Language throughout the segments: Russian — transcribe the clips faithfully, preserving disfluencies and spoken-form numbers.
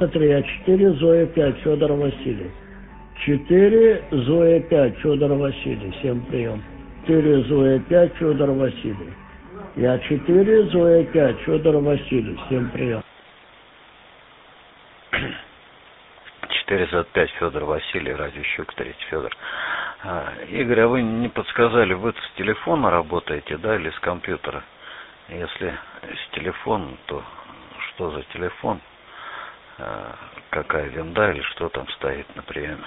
Смотри, а четыре Зоя пять Федор Василий. четыре Зоя пять Федор Василий. Всем прием. четыре Зоя пять Федор Василий. Я четыре Зоя пять Федор Василий. Всем прием. четыре Зоя пять Федор Василий, радио Щука, третий Федор. А, Игорь, а вы не подсказали, вы с телефона работаете, да, или с компьютера? Если с телефона, то что за телефон? А, какая винда или что там стоит на приеме?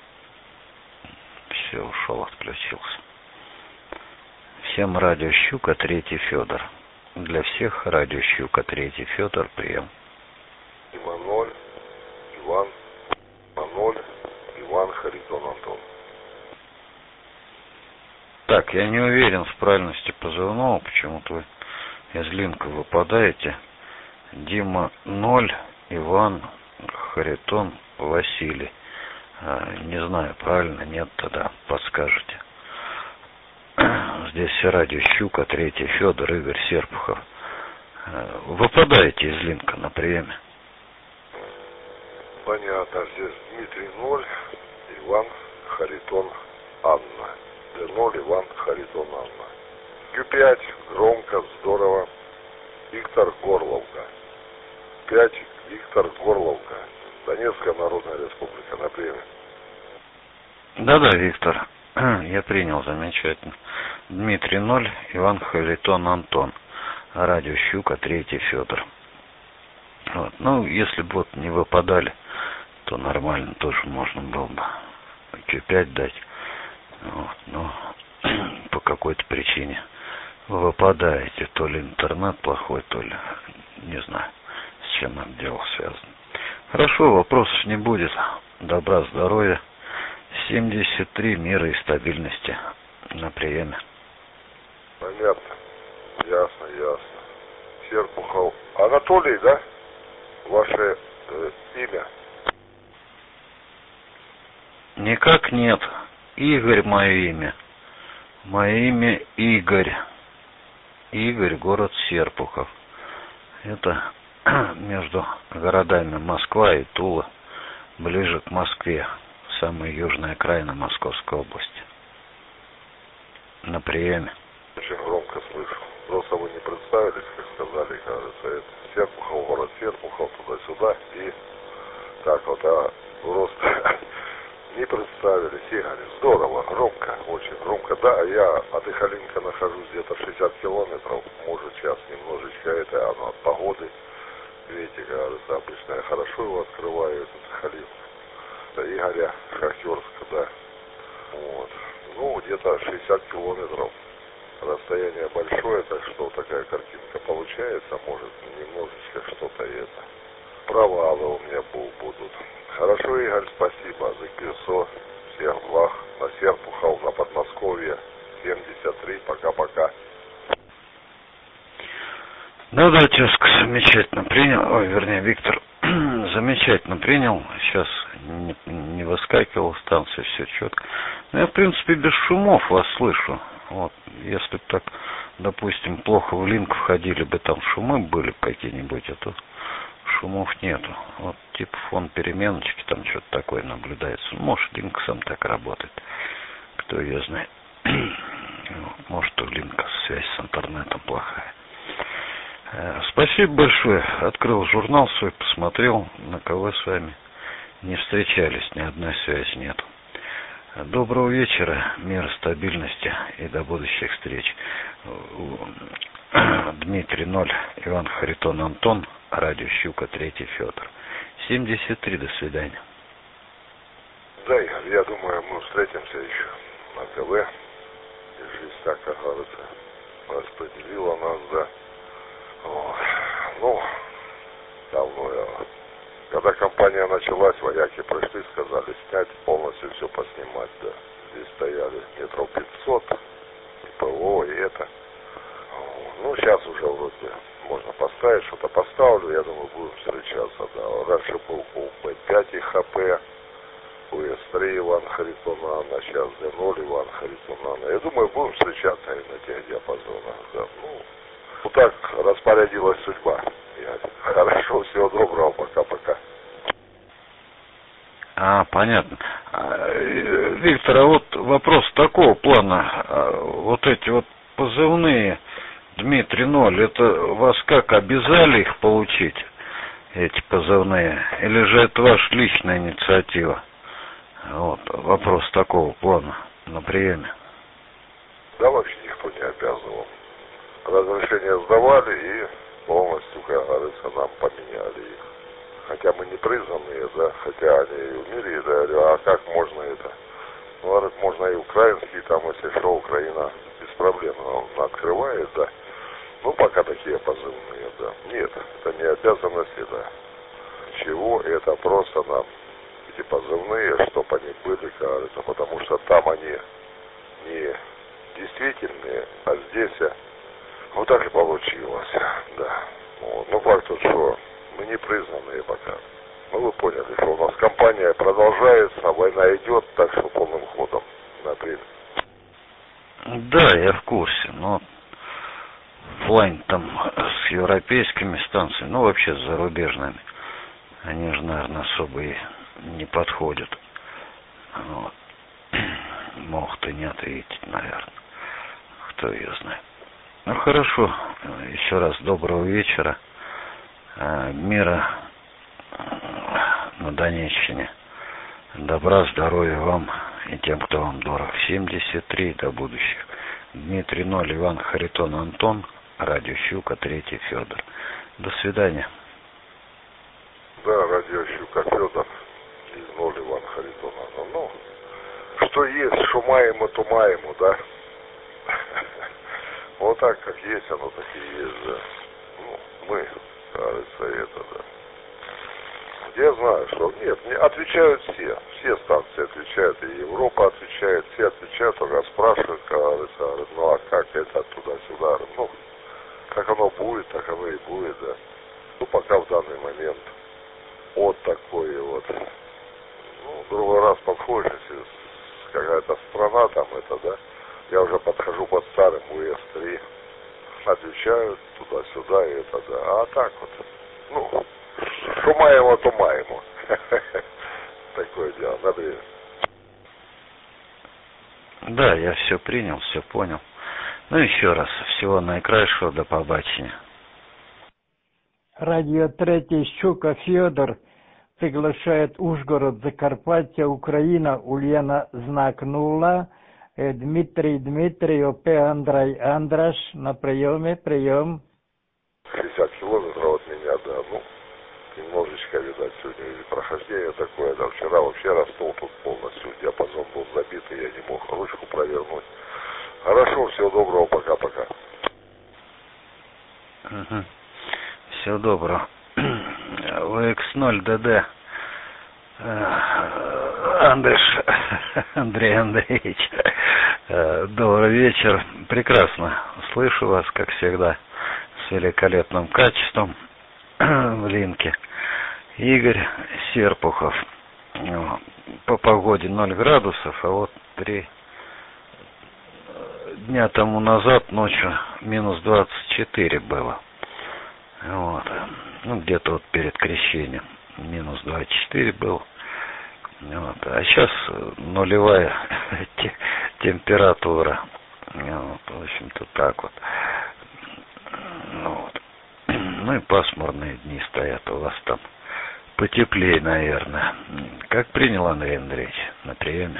Все, ушел, отключился. Всем радио Щука, третий Федор. Для всех радио Щука, третий Федор, прием. Иван, Иван, Иван, Иван, Харитон, Антон. Так, я не уверен в правильности позывного, почему-то вы из линка выпадаете. Дима ноль, Иван, Харитон, Василий. А, не знаю, правильно, нет, тогда подскажете. Здесь радио Щука, третий Федор, Игорь Серпухов. А, выпадаете из линка на приеме. Понятно, здесь Дмитрий ноль, Иван, Харитон, Анна. Д ноль, Иван, Харитон, Анна. Q пять, громко, здорово. Виктор Горловка. пять, Виктор Горловка. Донецкая Народная Республика, на приеме. Да-да, Виктор, я принял, замечательно. Дмитрий ноль, Иван, Харитон, Антон. Радио Щука, третий Федор. Вот. Ну, если бы вот не выпадали, то нормально тоже можно было бы Q пять дать. Вот. Но по какой-то причине выпадаете. То ли интернет плохой, то ли не знаю, с чем это дело связано. Хорошо, вопросов не будет. Добра, здоровья. семьдесят три, мира и стабильности на приеме. Понятно. Ясно, ясно. Серпухов. Анатолий, да? Ваше э, имя? Никак нет. Игорь мое имя. Мое имя Игорь. Игорь, город Серпухов. Это между городами Москва и Тула. Ближе к Москве. Самая южная окраина Московской области. На приеме. Очень громко слышу. Просто вы не представились, как сказали, кажется, это Серпухов, город Серпухов, туда-сюда. И так вот, а просто не представились. Игорь, здорово, громко, очень громко. Да, я от Ихалинка нахожусь где-то шестьдесят километров, может час немножечко это, оно от погоды. Видите, кажется, обычно я хорошо его открываю, этот Ихалин. Игоря Шахтерска, да. Вот. Ну, где-то шестьдесят километров. Расстояние большое, так что такая картинка получается. Может, немножечко что-то это. Провалы у меня будут. Хорошо, Игорь, спасибо за КСО. Всех благ. На Серпухов, на Подмосковье. семьдесят три. Пока-пока. Да-да, тезка, замечательно принял. Ой, вернее, Виктор, замечательно принял. Сейчас не, не выскакивал станция, все четко. Но я, в принципе, без шумов вас слышу. Вот. Если бы так, допустим, плохо в линк входили бы, там шумы были какие-нибудь, а то шумов нету. Вот типа фон переменочки, там что-то такое наблюдается. Может, линк сам так работает. Кто ее знает. Может, у линка связь с интернетом плохая. Спасибо большое. Открыл журнал свой, посмотрел, на кого с вами не встречались, ни одной связи нету. Доброго вечера, мира, стабильности и до будущих встреч. Дмитрий ноль, Иван, Харитон, Антон, радио Щука, третий Федор. семьдесят три, до свидания. Да, Игорь, я думаю, мы встретимся еще на ТВ. И жизнь так, как говорится, распределила нас, да. Вот. Ну, давно я... Когда компания началась, вояки пришли, сказали снять, полностью все поснимать, да. Здесь стояли метров пятьсот, и ПВО, и это. Ну, сейчас уже вроде можно поставить, что-то поставлю, я думаю, будем встречаться, да. Раньше был у Б пять и ХП, у С три Иван Харитон Анна, сейчас Д ноль Иван Харитон Анна. Я думаю, будем встречаться и на тех диапазонах, да. Ну, вот так распорядилась судьба. Хорошо, всего доброго, пока-пока. А, понятно. А, Виктор, а вот вопрос такого плана. Вот эти вот позывные Дмитрий Ноль, это вас как, обязали их получить, эти позывные? Или же это ваша личная инициатива? Вот, вопрос такого плана на приеме. Да вообще никто не обязывал. Разрешение сдавали и полностью, как говорится, нам поменяли их. Хотя мы не признанные, да, хотя они и в мире, да, я говорю, а как можно это? Ну, говорит, можно и украинский, там, если что, Украина без проблем он открывает, да. Ну, пока такие позывные, да. Нет, это не обязанности, да. Чего? Это просто нам эти позывные, чтобы они были, как говорится, потому что там они не действительные, а здесь вот так и получилось, да. Вот. Ну, факт тот, что мы не признанные пока. Ну, вы поняли, что у нас кампания продолжается, война идет, так что полным ходом на апрель. Да, я в курсе, но в плане там с европейскими станциями, ну, вообще с зарубежными, они же, наверное, особо и не подходят. Вот. Могут и не ответить, наверное. Кто ее знает. Ну, хорошо. Еще раз доброго вечера. Мира на Донеччине. Добра, здоровья вам и тем, кто вам дорог. семьдесят три до будущих. Дмитрий Ноль, Иван Харитон, Антон. Радио Щука, третий Федор. До свидания. Да, радио Щука, Федор. Из Ноль, Иван Харитон, Антон. Ну, что есть, что маемо, то маемо, да? Вот так, как есть, оно так и есть, да. Ну, мы, кажется, это, да. Я знаю, что нет, не отвечают все. Все станции отвечают, и Европа отвечает, все отвечают, только спрашивают, кажется, говорят, ну а как это туда-сюда, ну, как оно будет, так оно и будет, да. Ну, пока в данный момент вот такой вот. Ну, другой раз подходишь, если какая-то страна там, это, да, я уже подхожу под старым У Эс три, отвечают туда-сюда, и это, да, а так вот, ну, что маемо, то маемо. Такое дело, надо. Да, я все принял, все понял. Ну, еще раз, всего найкращого, до побачення. Радио Третий Щука, Федор приглашает Ужгород, Закарпаття, Украина, Ульяна, знак нула, Дмитрий, Дмитрий, ОП Андрей, Андраш, на приеме, прием. шестьдесят километров от меня, да, ну, немножечко, видать, сегодня прохождение такое, да, вчера вообще Ростов тут полностью, диапазон был забит, и я не мог ручку провернуть. Хорошо, всего доброго, пока-пока. Угу. Всего доброго. вэ икс ноль дэ дэ. Андреш, Андрей Андреевич, добрый вечер. Прекрасно слышу вас, как всегда, с великолепным качеством в линке. Игорь Серпухов. По погоде ноль градусов, а вот три дня тому назад ночью минус двадцать четыре было. Вот. Ну, где-то вот перед крещением минус двадцать четыре было. Вот. А сейчас нулевая температура. Вот. В общем-то так вот. Вот. Ну и пасмурные дни стоят у вас там. Потеплее, наверное. Как принял Андрей Андреевич на приеме?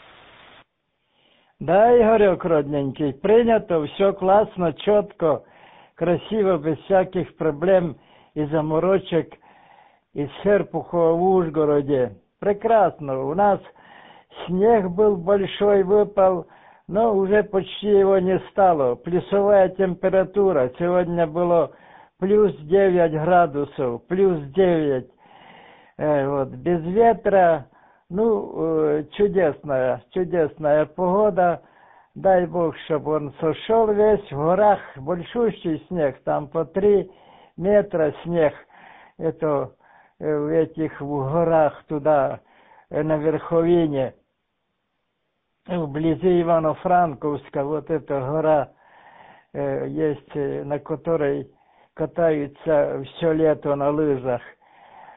Да, Игорек, родненький, принято, все классно, четко, красиво, без всяких проблем и заморочек из Серпухова в Ужгороде. Прекрасно. У нас снег был большой, выпал, но уже почти его не стало. Плюсовая температура. Сегодня было плюс девять градусов, плюс девять. Э, вот, без ветра. Ну, э, чудесная, чудесная погода. Дай Бог, чтобы он сошел весь. В горах большущий снег, там по три метра снег. Это э, в этих в горах туда, э, на верховине, вблизи Ивано-Франковска, вот эта гора э, есть, э, на которой катаются все лето на лыжах.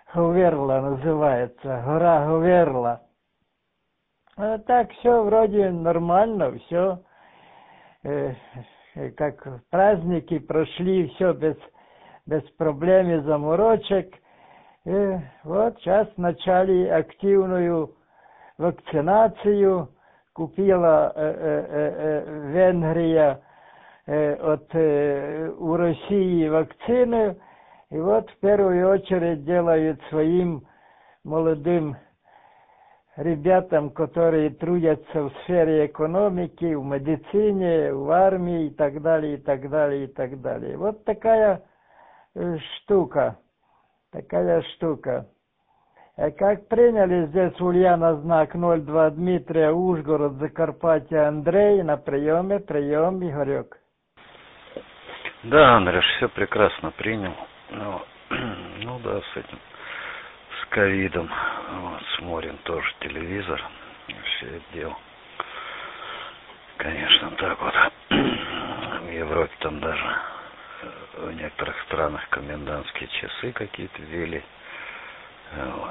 Говерла называется, гора Говерла. А так все вроде нормально, все э, как праздники прошли, все без, без проблем и заморочек. И вот сейчас начали активную вакцинацию, купила э, э, э, Венгрия э, от, э, у России вакцины, и вот в первую очередь делают своим молодым ребятам, которые трудятся в сфере экономики, в медицине, в армии и так далее, и так далее, и так далее. Вот такая э, штука, такая штука. А как приняли здесь Ульяна знак ноль два Дмитрия, Ужгород, Закарпатье, Андрей на приеме, прием, Игорек. Да, Андрюш, все прекрасно принял. Ну, ну да, с этим, с ковидом. Вот, смотрим тоже телевизор. Все это дело. Конечно, так вот. В Европе там даже в некоторых странах комендантские часы какие-то ввели. Вот.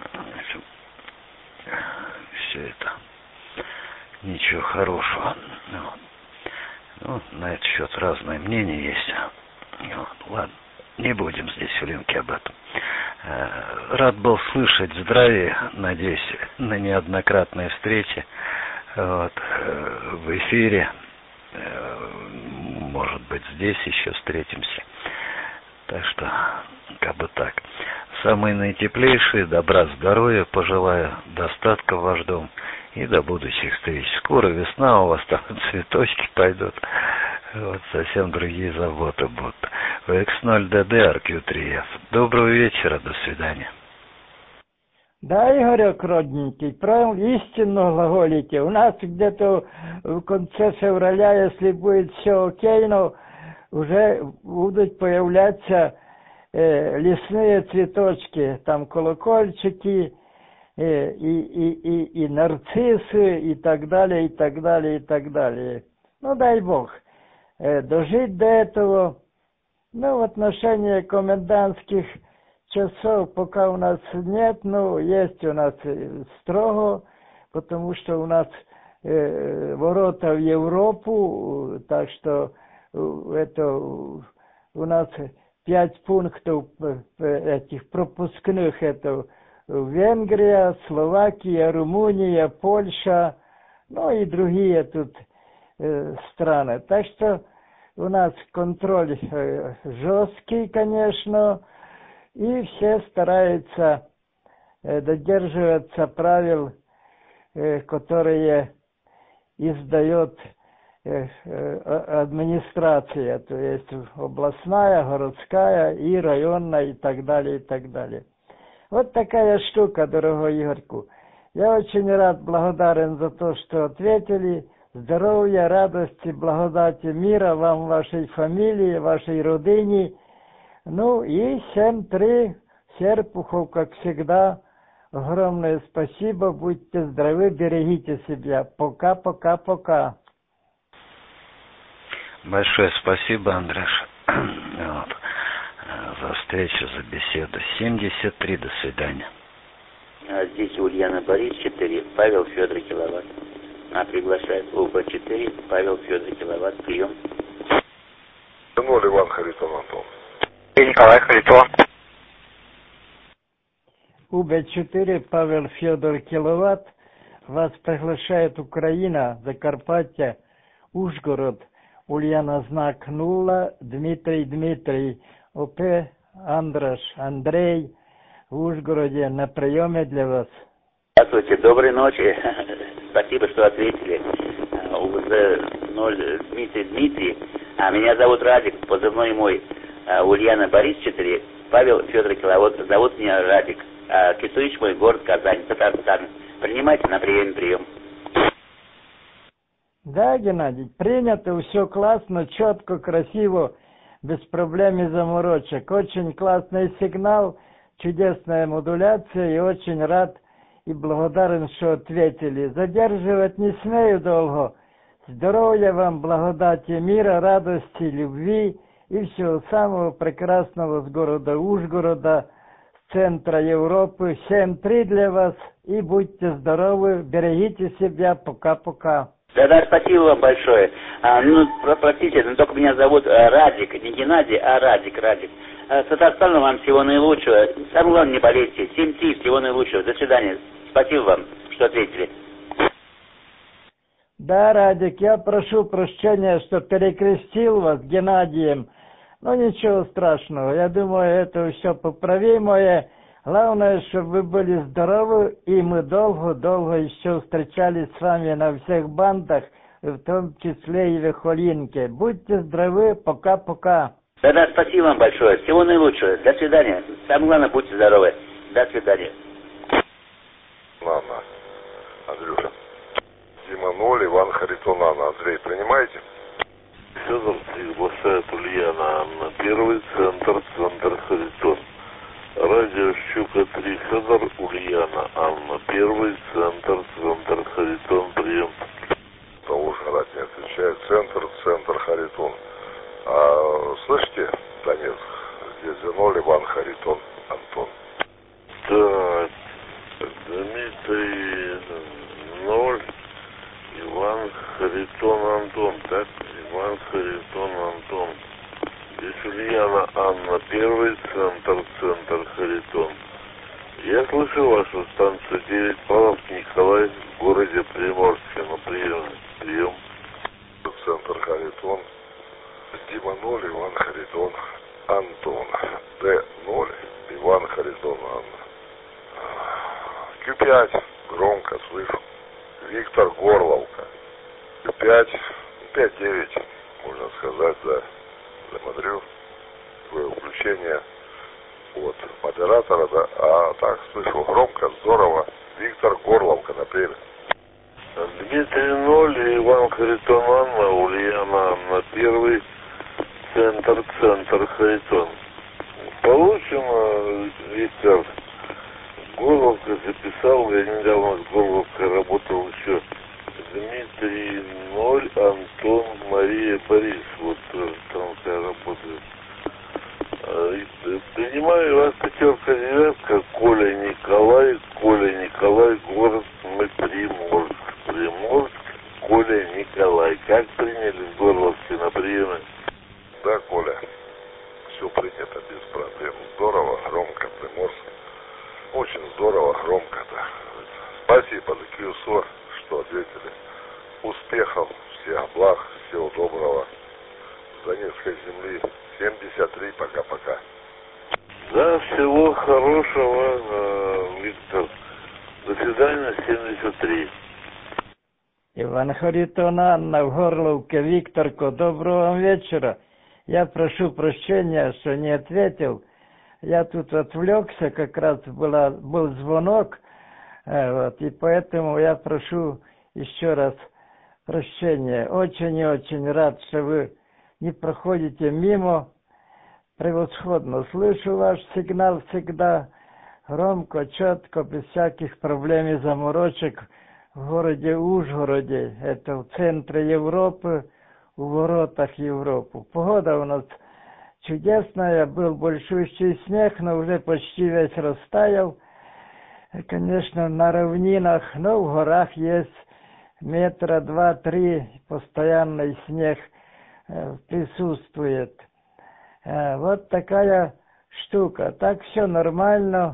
Все это ничего хорошего. Вот. Ну, на этот счет разные мнения есть. Вот. Ладно, не будем здесь в Линке об этом. Рад был слышать здравие, надеюсь, на неоднократные встречи вот, в эфире. Может быть, здесь еще встретимся. Так что, как бы так. Самые наитеплейшие, добра, здоровья пожелаю, достатка в ваш дом и до будущих встреч. Скоро весна, у вас там цветочки пойдут, вот совсем другие заботы будут. икс ноль дэ дэ ар кью три эф. Доброго вечера, до свидания. Да, Игорек, родненький, правильно, истинно глаголите. У нас где-то в конце февраля, если будет все окей, но уже будут появляться э, лесные цветочки, там колокольчики, э, и, и, и, и нарциссы, и так далее, и так далее, и так далее. Ну, дай Бог, э, дожить до этого. Ну, в отношении комендантских часов пока у нас нет, но есть у нас строго, потому что у нас э, ворота в Европу, так что это у нас пять пунктов этих пропускных, это Венгрия, Словакия, Румыния, Польша, ну и другие тут э, страны. Так что у нас контроль э, жесткий, конечно, и все стараются э, додерживаться правил, э, которые издает э, э, администрация, то есть областная, городская и районная и так далее, и так далее. Вот такая штука, дорогой Игорьку. Я очень рад, благодарен за то, что ответили. Здоровья, радости, благодати, мира вам, вашей фамилии, вашей родине. Ну и семь три, Серпухов, как всегда. Огромное спасибо, будьте здоровы, берегите себя. Пока, пока, пока. Большое спасибо, Андрюш, вот, за встречу, за беседу. семьдесят три, до свидания. А здесь Ульяна Борис, четыре, Павел Федор Киловатт. А приглашает УБ четыре, Павел Федор Киловатт, прием. ноль, Иван Харитон Антон. И Николай Харитон. УБ четыре, Павел Федор Киловатт. Вас приглашает Украина, Закарпаття, Ужгород, Ульяна знак нула, Дмитрий Дмитрий, ОП Андраш Андрей в Ужгороде на приеме для вас. Здравствуйте, доброй ночи. Спасибо, что ответили. УВЗ ноль Дмитрий Дмитрий. А меня зовут Радик, позывной мой Ульяна Борис четыре, Павел Федор Киловатт. Зовут меня Радик. А Китуич мой, город Казань, Татарстан. Принимайте на прием, прием. Да, Геннадий, принято, все классно, четко, красиво, без проблем и заморочек. Очень классный сигнал, чудесная модуляция, и очень рад и благодарен, что ответили. Задерживать не смею долго. Здоровья вам, благодати, мира, радости, любви и всего самого прекрасного с города Ужгорода, центра Европы. семь три для вас. И будьте здоровы, берегите себя. Пока-пока. Да-да, спасибо вам большое. А, ну, про- простите, но только меня зовут а, Радик, не Геннадий, а Радик, Радик. А, с Татарстаном вам всего наилучшего. Самое главное, не болейте. семь три, всего наилучшего. До свидания. Спасибо вам, что ответили. Да, Радик, я прошу прощения, что перекрестил вас Геннадием. Но ничего страшного. Я думаю, это все поправимое. Главное, чтобы вы были здоровы, и мы долго-долго еще встречались с вами на всех бандах, в том числе и в Эхолинке. Будьте здоровы, пока-пока. Да-да, спасибо вам большое. Всего наилучшего. До свидания. Самое главное, будьте здоровы. До свидания. Ладно, Андрюша. Дима ноль, Иван Харитонан. Андрей, принимаете? Федор приглашает Ульяна Анна. Первый центр, центр Харитон. Радио Щука три, Федор, Ульяна Анна. Первый центр, центр Харитон, прием. Это Ужгород не отвечает. Центр, центр Харитон. А, слышите, Донецк? Здесь ноль, Иван Харитон, Антон. Так, Дмитрий ноль, Иван Харитон, Антон. Так, Иван Харитон, Антон. Здесь Ульяна Анна, первый центр, центр Харитон. Я слышу вашу станцию девять баллов, Николай, в городе Приморске, на приеме. Прием. Центр Харитон. Дима ноль, Иван Харитон, Антон. Д ноль, Иван Харитон, Анна. Q пять, громко слышу. Виктор Горловка. Q пять, пять девять, можно сказать, да. Смотрю, такое включение от модератора, да, а так слышу громко, здорово. Виктор Горловка, например. Дмитрий ноль, Иван Харитон, Анна, Ульяна Анна, первый центр, центр Харитон. Получено, Виктор. Горловка записал, я недавно с Горловкой работал еще. Дмитрий ноль, Антон, Мария, Борис. Вот там я работаю. Принимаю вас пятерка девятка, Коля Николай, Коля Николай, город мы Приморск. Приморск, Коля Николай. Как приняли в Горловке на приеме? Да, Коля, все принято без проблем. Здорово, громко, Приморск. Очень здорово, громко, да. Спасибо за КЮСО, что ответили. Успехов, всех благ, всего доброго. С Донецкой земли семьдесят три, пока-пока. Да, всего хорошего, Виктор. До свидания, семьдесят три. Иван Харитон, Анна, в Горловке, Викторко, доброго вам вечера. Я прошу прощения, что не ответил. Я тут отвлекся, как раз была, был звонок, э, вот, и поэтому я прошу еще раз прощения. Очень и очень рад, что вы не проходите мимо. Превосходно слышу ваш сигнал всегда, громко, четко, без всяких проблем и заморочек в городе Ужгороде. Это в центре Европы, у воротах Европы. Погода у нас чудесная, был большущий снег, но уже почти весь растаял. Конечно, на равнинах, но в горах есть метра два-три, постоянный снег э, присутствует. Э, вот такая штука. Так все нормально.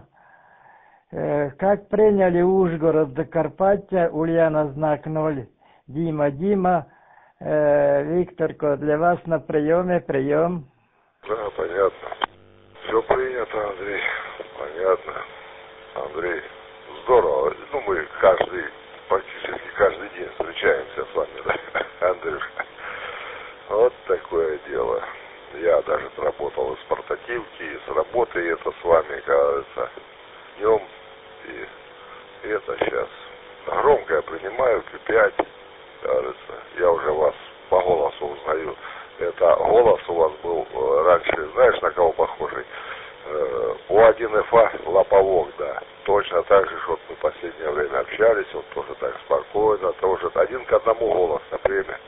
Э, как приняли Ужгород, Закарпаття, Ульяна знак ноль, Дима, Дима, э, Викторко, для вас на приеме, прием. Да, понятно. Все принято, Андрей. Понятно. Андрей, здорово. Ну, мы каждый, практически каждый день встречаемся с вами, да, Андрюшка. Вот такое дело. Я даже работал и с портативки, и с работы, и это с вами, кажется, днем. И это сейчас. Громко я принимаю, Q пять, кажется. Я уже вас по голосу узнаю. Это голос у вас был раньше, знаешь, на кого похожий? У один эф а Лоповок, да. Точно так же, что вот мы в последнее время общались, вот тоже так спокойно, тоже один к одному голос на время.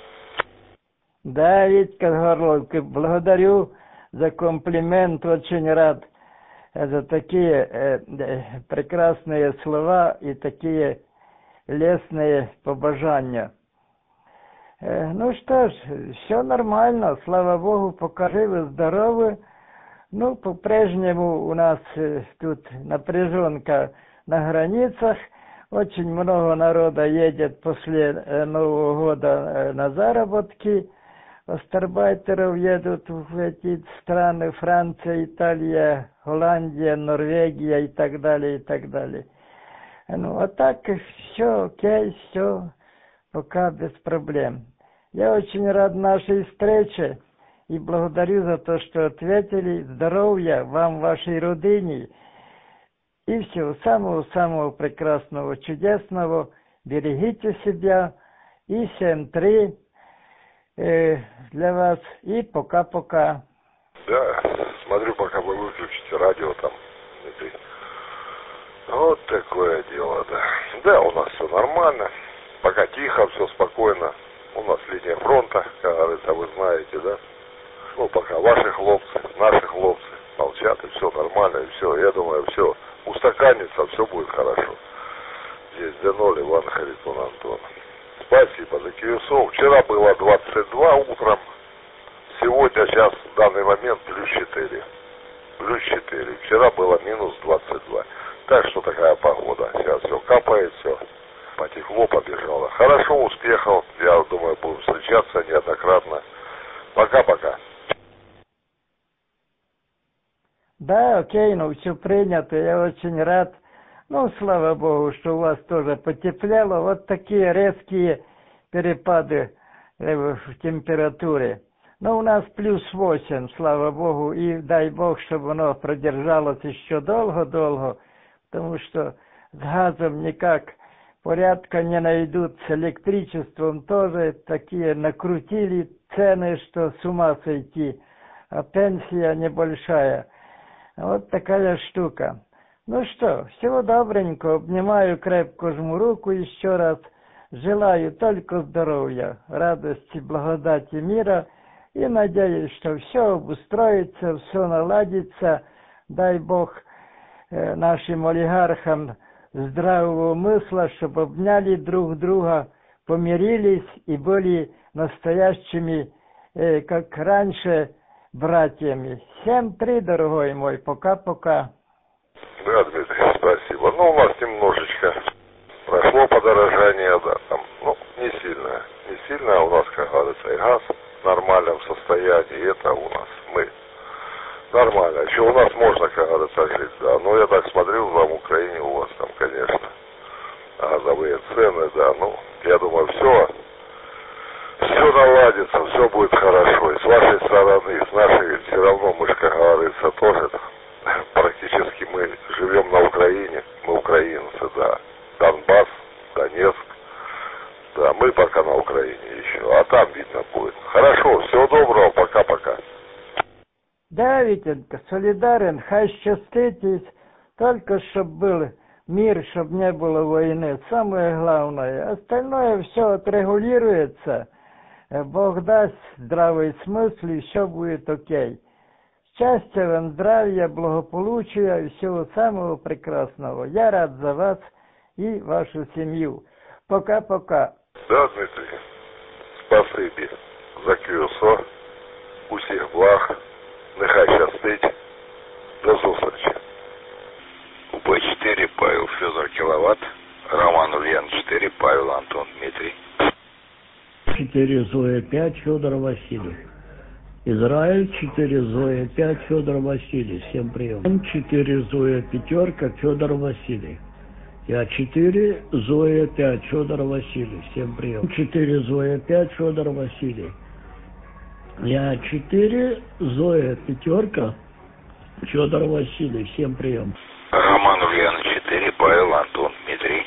Да, Витька Горловка, благодарю за комплимент, очень рад. за такие э, прекрасные слова и такие лестные побожания. Э, ну что ж, все нормально, слава Богу, пока живы, здоровы. Ну, по-прежнему у нас э, тут напряженка на границах. Очень много народа едет после э, Нового года э, на заработки. Остарбайтеров едут в эти страны: Франция, Италия, Голландия, Норвегия и так далее, и так далее. Ну, а так все окей, все пока без проблем. Я очень рад нашей встрече и благодарю за то, что ответили. Здоровья вам, вашей родине, и всего самого-самого прекрасного, чудесного. Берегите себя. И семь-три для вас, и пока-пока. Да, смотрю, пока вы выключите радио там. Вот такое дело, да. Да, у нас все нормально, пока тихо, все спокойно. У нас линия фронта, как говорится, вы знаете, да. Ну, пока ваши хлопцы, наши хлопцы молчат, и все нормально, и все. Я думаю, все устаканится, все будет хорошо. Здесь Деноль, Иван Харитон, Антон. Спасибо за Киевсов. Вчера было двадцать два утром. Сегодня, сейчас, в данный момент, плюс четыре. Плюс четыре. Вчера было минус двадцать два. Так что такая погода. Сейчас все капает, все потекло, побежало. Хорошо, успехов. Я думаю, будем встречаться неоднократно. Пока-пока. Да, окей, ну все принято. Я очень рад. Ну, слава Богу, что у вас тоже потеплело. Вот такие резкие перепады в температуре. Но у нас плюс восемь, слава Богу. И дай Бог, чтобы оно продержалось еще долго-долго. Потому что с газом никак порядка не найдут. С электричеством тоже такие накрутили цены, что с ума сойти. А пенсия небольшая. Вот такая штука. Ну что, всего добренького, обнимаю, крепко жму руку еще раз. Желаю только здоровья, радости, благодати, мира. И надеюсь, что все обустроится, все наладится. Дай Бог э, нашим олигархам здравого мысля, чтобы обняли друг друга, помирились и были настоящими, э, как раньше, братьями. семь-три, дорогой мой, пока-пока. Да, Дмитрий, спасибо. Ну, у нас немножечко прошло подорожание, да, там, ну, не сильно, не сильно, у нас, как говорится, и газ в нормальном состоянии, это у нас, мы, нормально. Еще у нас можно, как говорится, жить, да, но я так смотрю, там в Украине у вас там, конечно, газовые цены, да, ну, я думаю, все, все наладится, все будет хорошо, и с вашей стороны, и с нашей, все равно мы же, как говорится, тоже, практически мы живем на Украине, мы украинцы, да. Донбасс, Донецк, да, мы пока на Украине еще, а там видно будет. Хорошо, всего доброго, пока-пока. Да, Витенька, солидарен, хай щаститесь, только чтоб был мир, чтоб не было войны, самое главное. Остальное все отрегулируется, Бог даст здравый смысл, и все будет окей. Счастья вам, здравия, благополучия и всего самого прекрасного. Я рад за вас и вашу семью. Пока-пока. Да, Дмитрий, спасибо за КЮСО. Усіх благ. Нехай щастить. До зустрічі. У Б четыре Павел Федор Киловатт. Роман Ульян четыре Павел Антон Дмитрий. четыре Зоя пять Федор Василий. Израиль четыре Зоя пять Федор Василий. Всем прием. четыре Зоя пятерка Федор Василий. Я четыре Зоя пять Федор Василий. Всем прием. четыре Зоя пять Федор Василий. Я четыре Зоя пятерка Федор Василий. Всем прием. Роман Ульяна четыре Павел Антон Дмитрий.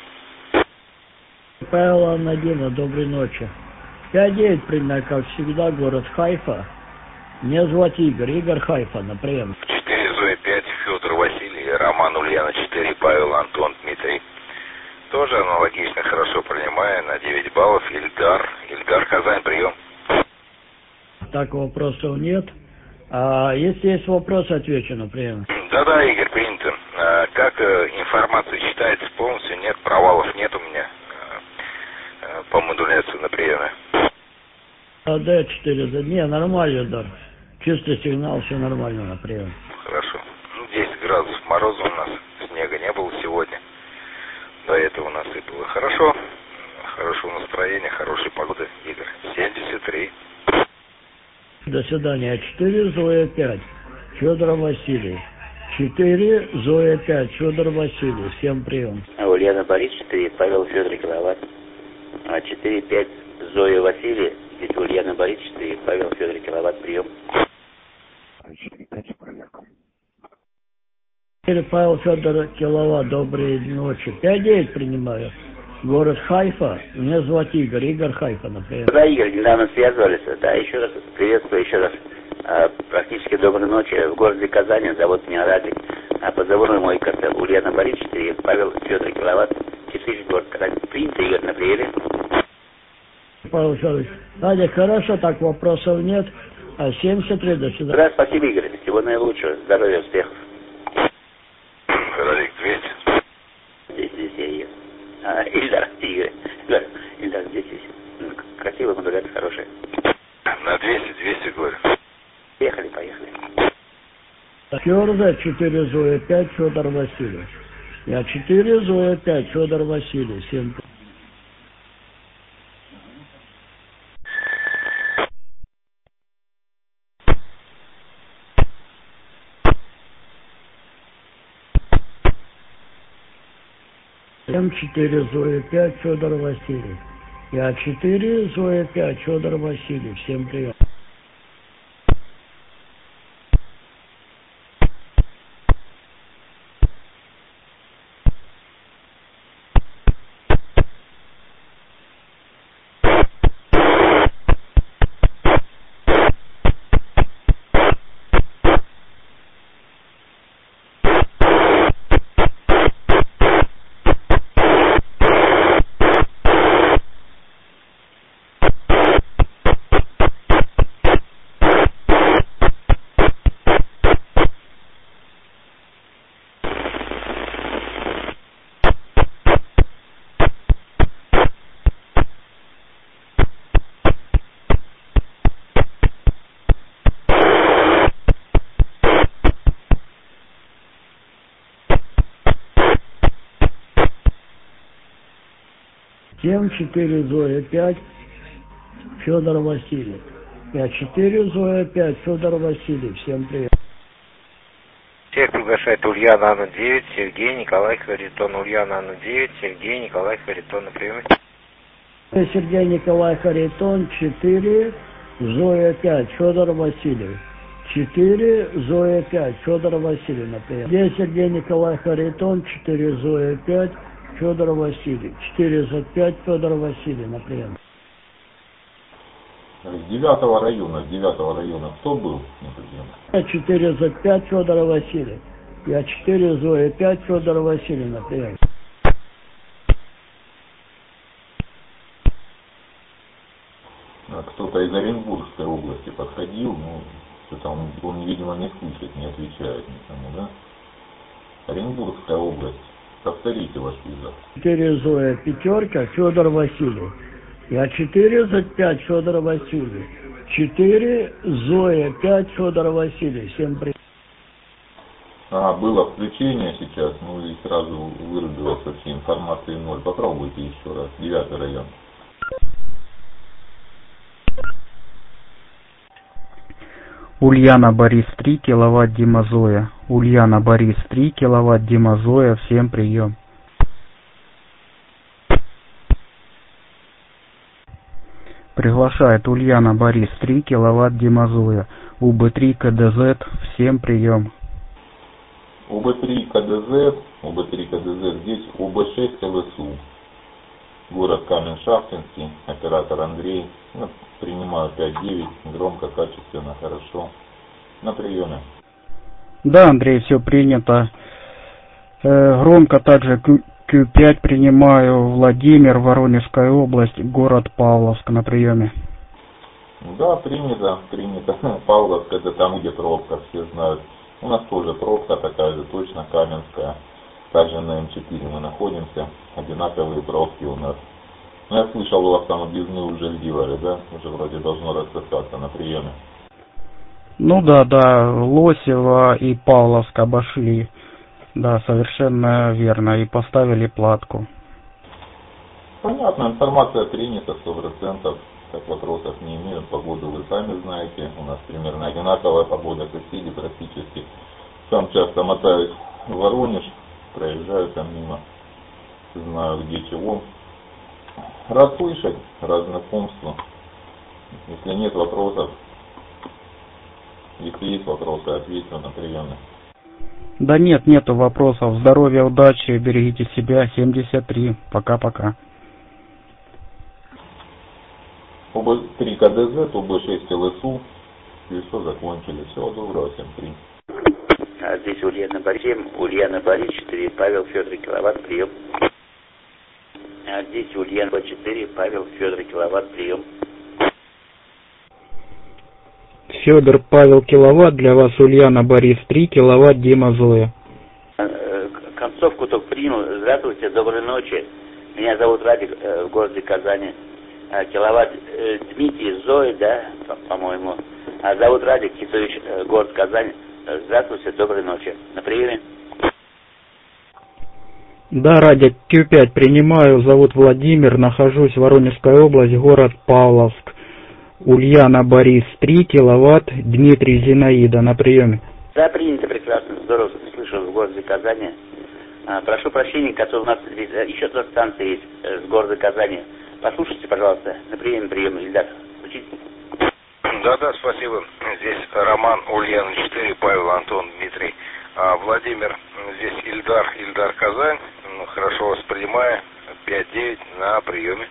Павел Анадина, доброй ночи. пять девять принять, как всегда, город Хайфа. Меня зовут Игорь, Игорь Хайфа, на прием. четыре Зоя пять Федор Василий, Роман Ульяна четыре Павел Антон Дмитрий. Тоже аналогично хорошо принимаю, на девять баллов Ильдар. Ильдар, Казань, прием. Так, вопросов нет. А если есть вопросы, отвечу на прием. Да-да, Игорь, принято. А, как э, информация читается полностью? Нет, провалов нет у меня э, по модуляции на приеме. А Д четыре, не, нормально, да. Чистый сигнал, все нормально на приеме. Хорошо. Ну, десять градусов мороза у нас, снега не было сегодня. До этого у нас и было хорошо. Хорошего настроения, хорошей погоды, Игорь. семьдесят три. До свидания. четыре, Зоя пять. Федор Василий. четыре, Зоя пять. Федор Василий. Всем прием. Ульяна Борис четыре, Павел Федор Киловатт. четыре пять, Зоя Василий. Здесь Ульяна Борис четыре, Павел Федор Киловатт. Прием. четыре пять, проверка. Павел Федор Киловатт. Доброй ночи. пять девять принимаю. Город Хайфа. Меня зовут Игорь. Игорь Хайфа, например. Да, Игорь, недавно связывались. Да, еще раз приветствую, еще раз. А, практически доброй ночи. В городе Казани. Зовут меня Радик. А, позову мой котел. Ульяна Борис четыре, Павел Федор Киловатт. четыре, город Казань. Принято, Игорь, на приеме. Павел Федорович. Радик, хорошо, так вопросов нет. А семьдесят три, до свидания. Да, спасибо, Игорь. Всего наилучшего. Здоровья, успехов. Радик, двести. Здесь, здесь я еду. А, Ильдар, Игорь. Ильдар, Ильдар, здесь есть. Красивая модуляция, хорошая. На двести, двести, говорю. Поехали, поехали. Фёрза, четыре, Зоя пять, Федор Василий. Я четыре, Зоя пять, Федор Василий. Всем прием. семь четыре, Зоя пять, Федор Василий. Я четыре, Зоя пять, Федор Василий. Всем прием. семь четыре, Зоя пять, Федор Василий. Я четыре, Зоя пять, Федор Василий. Всем привет. Всех приглашает Ульяна Анна девять, Сергей Николай Харитон. Ульяна Анна девять, Сергей Николай Харитон на приеме. Сергей Николай Харитон, четыре, Зоя пять, Федор Василий. четыре, Зоя пять, Федор Василий, например. Здесь Сергей Николай Харитон, четыре, Зоя пять, Федор Василий. четыре за пять, Федор Василий, например. С девятого района, с девятого района кто был? Я четыре за пять, Федор Василий. Я четыре, Зоя пять, Федор Василий, например. Кто-то из Оренбургской области подходил, ну, что-то он, он, видимо, не слышит, не отвечает никому, да? Оренбургская область. Повторите ваш виза. четыре, Зоя, пятерка, Федор Василий. Я четыре за пять, Федор Василий. четыре, Зоя, пять, Федор Василий. Всем привет. А, было включение сейчас, ну и сразу вырубилась вообще информации ноль. Попробуйте еще раз. Девятый район. Ульяна Борис три, киловатт Дима Зоя. Ульяна Борис три, киловатт Дима Зоя. Всем прием. Приглашает Ульяна Борис три, киловатт Дима Зоя. У Б три К Д З. Всем прием. У Б три К Д З, У Б три К Д З, здесь У Б шесть Л С У. Город Камень-Шахтинский, оператор Андрей. Ну, принимаю пять девять, громко, качественно, хорошо. На приеме. Да, Андрей, все принято. Э, громко также Q пять принимаю. Владимир, Воронежская область, город Павловск на приеме. Да, принято, принято. Павловск, это там, где пробка, все знают. У нас тоже пробка такая же, точно Каменская. Также на эм четыре мы находимся. Одинаковые пробки у нас. Но я слышал, у вас там объездную уже сделали, да? Уже вроде должно рассосаться на приеме. Ну да, да, Лосева и Павловск обошли. Да, совершенно верно. И поставили платку. Понятно, информация принята сто процентов. Так вопросов не имеют. Погоду вы сами знаете. У нас примерно одинаковая погода, соседи практически. Сам часто мотаюсь в Воронеж, проезжаю там мимо. Знаю где чего. Рад слышать, рад знакомству. Если нет вопросов, если есть вопросы, отвечу на приеме. Да нет, нету вопросов. Здоровья, удачи, берегите себя. семьдесят три. Пока-пока. оба три ка дэ зет, оба шесть эл эс у. И все, закончили. Всего доброго, всем три. А здесь Ульяна Борис, Ульяна Борис четыре, Павел Федор Киловатт, прием. А здесь Ульяна четыре, Павел Федор Киловатт, прием. Федор Павел Киловатт, для вас Ульяна Борис три, Киловатт Дима Зоя. Концовку только принял. Здравствуйте, доброй ночи. Меня зовут Радик, в городе Казани. Киловатт Дмитрий, Зоя, да, по-моему. А зовут Радик Китович, город Казань. Здравствуйте, доброй ночи. На приеме. Да, Радик, кью пять принимаю, зовут Владимир, нахожусь в Воронежской области, город Павловск. Ульяна Борис три, Киловатт, Дмитрий Зинаида, на приеме. Да, принято, прекрасно, здорово, слышу в городе Казани. А, прошу прощения, который у нас здесь, еще одна станция есть с города Казани. Послушайте, пожалуйста, на приеме, прием, Ильдар, включите. Да-да, спасибо. Здесь Роман, Ульяна четыре, Павел, Антон, Дмитрий. А, Владимир, здесь Ильдар, Ильдар, Казань. Ну, хорошо воспринимаю. пять девять на приеме.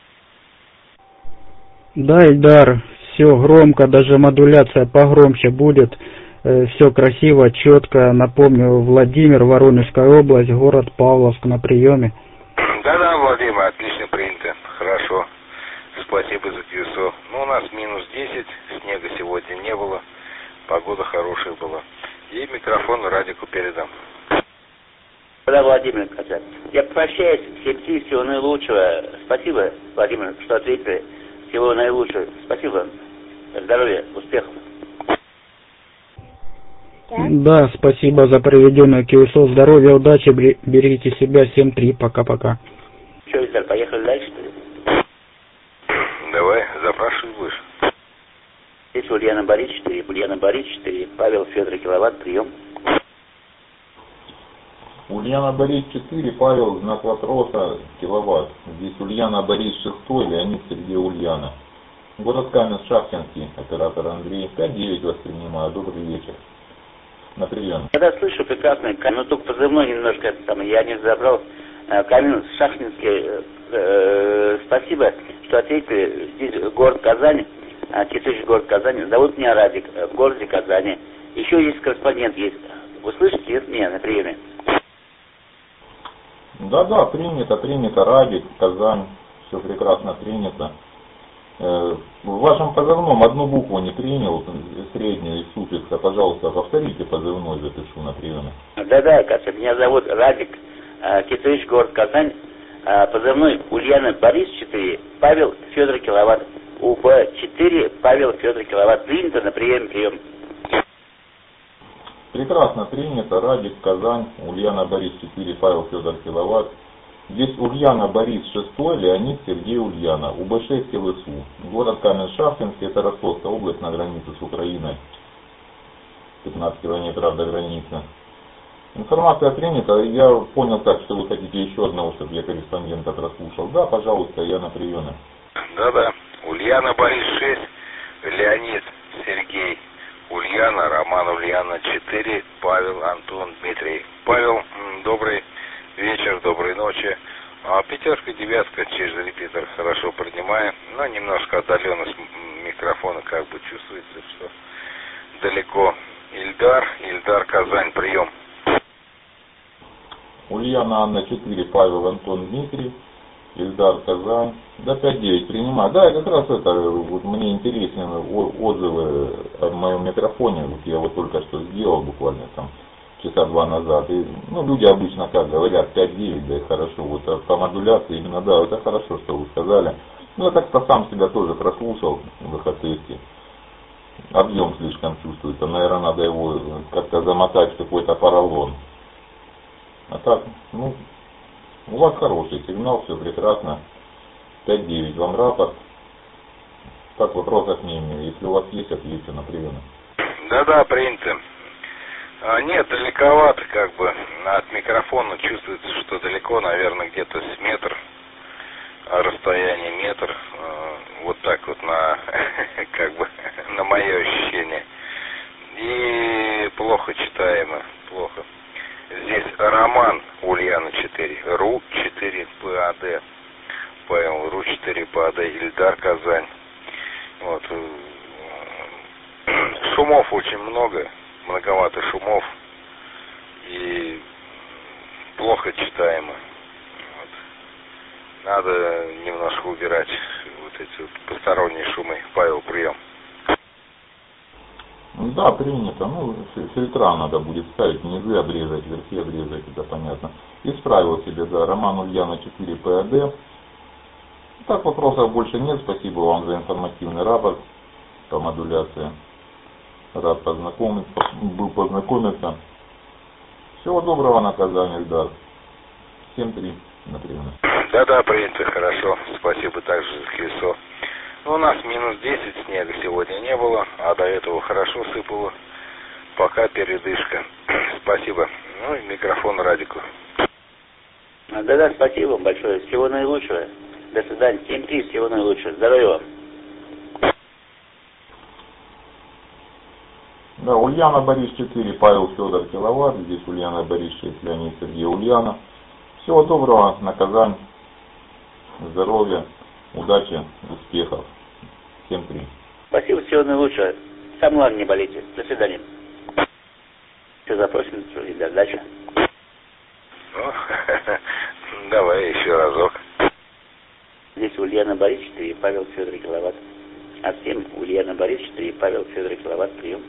Да, Ильдар, все громко, даже модуляция погромче будет. Э, все красиво, четко. Напомню, Владимир, Воронежская область, город Павловск, на приеме. Да-да, Владимир, отлично принято. Хорошо. Спасибо за ТСО. Ну, у нас минус десять, снега сегодня не было. Погода хорошая была. И микрофон Радику передам. Да, Владимир, я прощаюсь, всем всего наилучшего. Спасибо, Владимир, что ответили. Всего наилучшего. Спасибо. Здоровья, успехов. Да, спасибо за проведенное КСО. Здоровья, удачи, берегите себя. семь три, пока-пока. Что, Ильдар, поехали дальше, что ли? Давай, запрашивай будешь. Здесь Ульяна Борис четыре, Ульяна Борис четыре, Павел Федор Киловатт, прием. Ульяна Борис четыре, Павел, знак вопроса, Киловатт. Здесь Ульяна Борис шесть, Леонид Сергей Ульяна. Город Каменск-Шахтинский, оператор Андрей, пять девять воспринимаю, добрый вечер. На прием. Я да, слышу прекрасно, но только позывной немножко, это самое, я не забрал. Каменск-Шахтинский, э, спасибо, что ответили. Здесь город Казань, Китович, город Казань. Зовут меня Радик, в городе Казани. Еще есть корреспондент, есть. Вы слышите меня на приеме? Да-да, принято, принято, Радик, Казань, все прекрасно принято. Э, в вашем позывном одну букву не принял, среднюю из суффикса, пожалуйста, повторите позывной, запишу на приеме. Да-да, Катя, меня зовут Радик, Китович, город Казань, позывной Ульяна Борис четыре, Павел Федор Киловатт, УБ четыре, Павел Федор Киловатт, принято на приеме, прием. Прекрасно принято, Радик, Казань, Ульяна Борис четыре, Павел Федор Киловатт. Здесь Ульяна Борис шесть, Леонид Сергей Ульяна, УБ шесть эл эс у. Город Каменск-Шахтинский, это Ростовская область на границе с Украиной. пятнадцать километров до границы. Информация принята. Я понял так, что вы хотите еще одного, чтобы я корреспондента прослушал. Да, пожалуйста, я на приеме. Да-да. Ульяна Борис шесть, Леонид Сергей Ульяна, Роман Ульяна четыре, Павел Антон Дмитрий. Павел, добрый вечер, доброй ночи. А пятерка, девятка через репетер хорошо принимаем, но немножко отдаленность микрофона как бы чувствуется, что далеко. Ильдар, Ильдар, Казань, прием. Ульяна Анна четыре, Павел Антон Дмитрий. Ильдар, Казань. Да, пять девять принимаю. Да, как раз это, вот мне интересны отзывы о моем микрофоне. Вот я его только что сделал, буквально там часа два назад. И, ну, люди обычно как говорят, пять девять, да и хорошо. Вот по модуляции именно, да, это хорошо, что вы сказали. Ну, я так-то сам себя тоже прослушал в ВХ-тесте. Объем слишком чувствуется. Наверное, надо его как-то замотать в какой-то поролон. А так, ну, у вас хороший сигнал, все прекрасно. пять девять вам рапорт. Так, вопросов не имею. Если у вас есть, ответьте на прием. Да-да, принято. А, нет, далековато как бы. От микрофона чувствуется, что далеко, наверное, где-то с метр. А расстояние метр. А, вот так вот на, как бы, на мое ощущение. И плохо читаемо. Плохо. Здесь Роман Ульяна четыре, Ру четыре ПАД, Павел Ру четыре ПАД, Ильдар Казань. Вот. Шумов очень много, многовато шумов и плохо читаемо. Вот. Надо немножко убирать вот эти вот посторонние шумы. Павел, прием. Да, принято. Ну, фильтра надо будет ставить, низы обрезать, верхи обрезать, это понятно. Исправил себе, да, Роман Ульяна четыре ПАД. Так, вопросов больше нет. Спасибо вам за информативный рапорт по модуляции. Рад познакомиться, был познакомиться. Всего доброго, наказания, Ильдар. семь три, например. Да-да, принято, хорошо. Спасибо также за колесо. Ну, у нас минус десять, снега сегодня не было, а до этого хорошо сыпало. Пока передышка. Спасибо. Ну и микрофон Радику. Да-да, спасибо вам большое. Всего наилучшего. До свидания. семь три, всего наилучшего. Здоровья вам. Да, Ульяна Борис четыре, Павел Федор Киловатт. Здесь Ульяна Борис шесть, Леонид Сергей Ульяна. Всего доброго, на Казань. Здоровья, удачи, успехов. семь три. Спасибо, всего наилучшего. Сам главное, не болейте. До свидания. Все запросим, и до дальше. Ну, давай еще разок. Здесь Ульяна Борис четыре, Павел Федор Киловатт. А всем Ульяна Борис четыре, Павел Федор Киловатт, прием.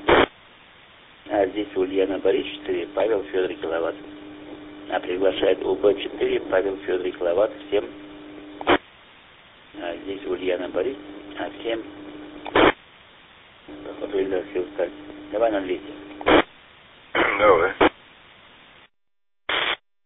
А здесь Ульяна Борис четыре, Павел Федор Киловатт. А приглашает УБ четыре, Павел Федор Киловатт, всем. А здесь Ульяна Борис, а всем. Походу, все устали. Давай на двести. Давай.